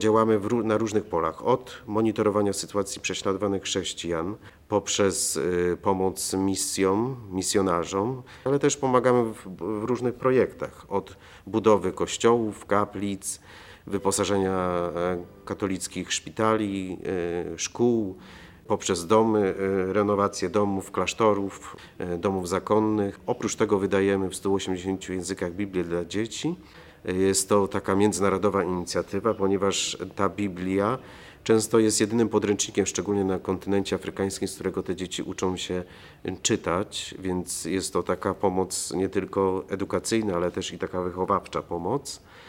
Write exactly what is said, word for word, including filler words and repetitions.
Działamy w, ró- na różnych polach, od monitorowania sytuacji prześladowanych chrześcijan, poprzez y, pomoc misjom, misjonarzom, ale też pomagamy w, w różnych projektach, od budowy kościołów, kaplic, wyposażenia e, katolickich szpitali, y, szkół, poprzez domy, y, renowację domów, klasztorów, y, domów zakonnych. Oprócz tego wydajemy w stu osiemdziesięciu językach Biblię dla dzieci. Jest to taka międzynarodowa inicjatywa, ponieważ ta Biblia często jest jedynym podręcznikiem, szczególnie na kontynencie afrykańskim, z którego te dzieci uczą się czytać, więc jest to taka pomoc nie tylko edukacyjna, ale też i taka wychowawcza pomoc.